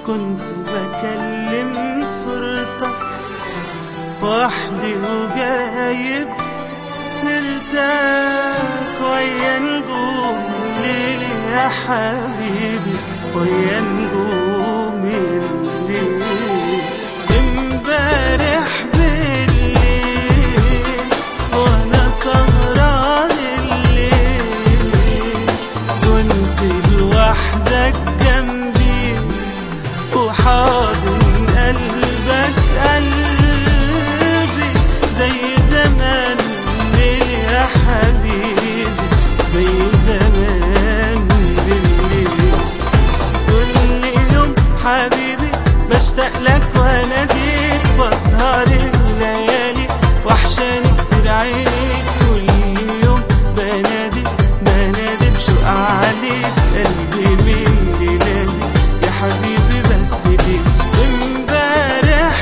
كنت بكلم صورتك وحدي وجايب سيرتك ويا نجوم الليل يا حبيبي، ويا نجوم الليل. امبارح بالليل وانا سهران الليل كنت لوحدك جنبي وحاضن قلبك قلبي زي زمان يا حبيبي، زي زمان بالليل. كل يوم حبيبي بشتاق لك واناديك، بسهر الليالي وحشاني كتير عينيك. كل يوم بنادي بشوق عليك، قلبي من ليلادي يا حبيبي بس ليك. امبارح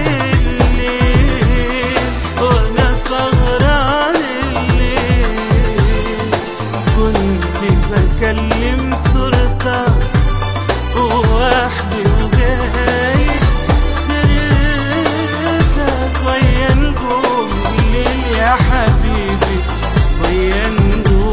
بالليل وانا سهران الليل كنت بكلم صورتك ووحدي وجايب سيرتك ويا نجوم الليل يا حبيبي، ويا نجوم الليل.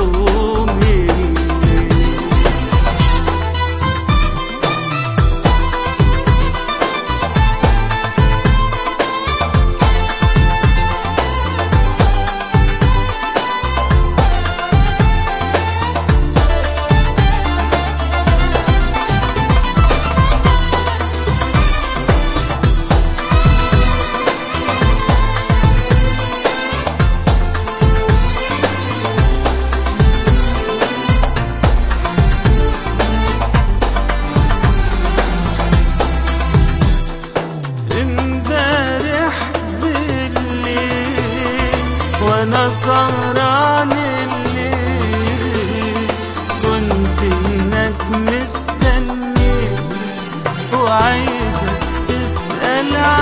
وانا سهران الليل كنت هناك مستني وعايزك تسأل